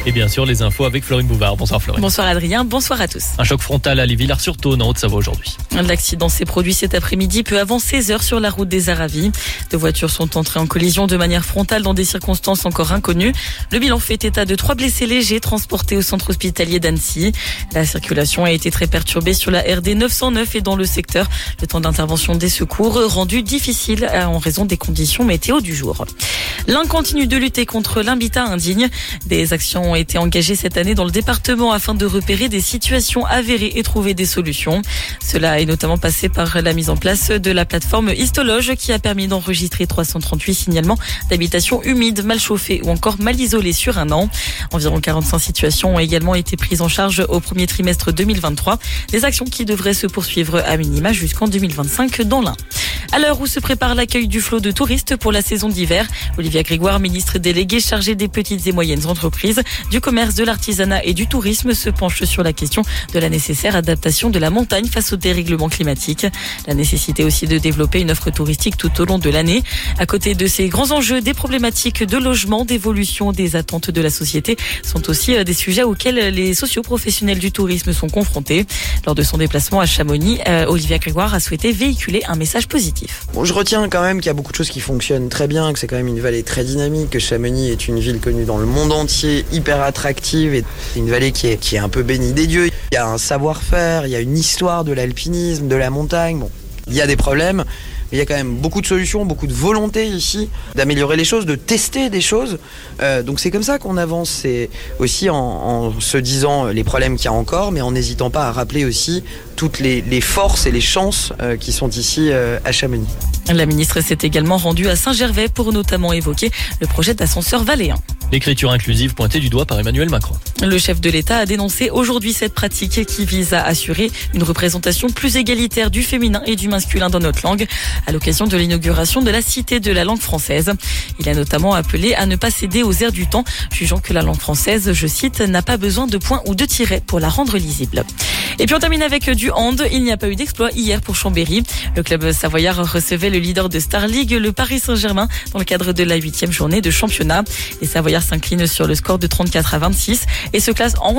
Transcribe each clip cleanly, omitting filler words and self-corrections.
Et bien sûr, les infos avec Florine Bouvard. Bonsoir Florine. Bonsoir Adrien, bonsoir à tous. Un choc frontal à Villars-sur-Tône en Haute-Savoie aujourd'hui. L'accident s'est produit cet après-midi peu avant 16h sur la route des Aravis. Deux voitures sont entrées en collision de manière frontale dans des circonstances encore inconnues. Le bilan fait état de 3 blessés légers transportés au centre hospitalier d'Annecy. La circulation a été très perturbée sur la RD 909 et dans le secteur. Le temps d'intervention des secours rendu difficile en raison des conditions météo du jour. L'Ain continue de lutter contre l'habitat indigne. Des actions ont été engagées cette année dans le département afin de repérer des situations avérées et trouver des solutions. Cela est notamment passé par la mise en place de la plateforme Histologe qui a permis d'enregistrer 338 signalements d'habitations humides, mal chauffées ou encore mal isolées sur un an. Environ 45 situations ont également été prises en charge au premier trimestre 2023. Des actions qui devraient se poursuivre à minima jusqu'en 2025 dans l'Ain. À l'heure où se prépare l'accueil du flot de touristes pour la saison d'hiver, Olivia Grégoire, ministre déléguée chargée des petites et moyennes entreprises, du commerce, de l'artisanat et du tourisme, se penche sur la question de la nécessaire adaptation de la montagne face au dérèglement climatique. La nécessité aussi de développer une offre touristique tout au long de l'année. À côté de ces grands enjeux, des problématiques de logement, d'évolution, des attentes de la société sont aussi des sujets auxquels les socioprofessionnels du tourisme sont confrontés. Lors de son déplacement à Chamonix, Olivia Grégoire a souhaité véhiculer un message positif. Bon, je retiens quand même qu'il y a beaucoup de choses qui fonctionnent très bien, que c'est quand même une vallée très dynamique, que Chamonix est une ville connue dans le monde entier, hyper attractive, et une vallée qui est un peu bénie des dieux. Il y a un savoir-faire, il y a une histoire de l'alpinisme, de la montagne. Bon, il y a des problèmes, mais il y a quand même beaucoup de solutions, beaucoup de volonté ici d'améliorer les choses, de tester des choses. Donc c'est comme ça qu'on avance, c'est aussi en se disant les problèmes qu'il y a encore, mais en n'hésitant pas à rappeler aussi toutes les forces et les chances qui sont ici à Chamonix. La ministre s'est également rendue à Saint-Gervais pour notamment évoquer le projet d'ascenseur valléen. L'écriture inclusive pointée du doigt par Emmanuel Macron. Le chef de l'État a dénoncé aujourd'hui cette pratique qui vise à assurer une représentation plus égalitaire du féminin et du masculin dans notre langue à l'occasion de l'inauguration de la Cité de la langue française. Il a notamment appelé à ne pas céder aux airs du temps, jugeant que la langue française, je cite, n'a pas besoin de points ou de tirets pour la rendre lisible. Et puis on termine avec du hand. Il n'y a pas eu d'exploit hier pour Chambéry. Le club savoyard recevait le leader de Star League, le Paris Saint-Germain, dans le cadre de la 8e journée de championnat. Les Savoyards s'inclinent sur le score de 34-26 et se classent en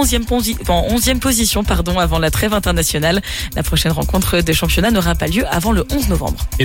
11e position avant la trêve internationale. La prochaine rencontre de championnat n'aura pas lieu avant le 11 novembre.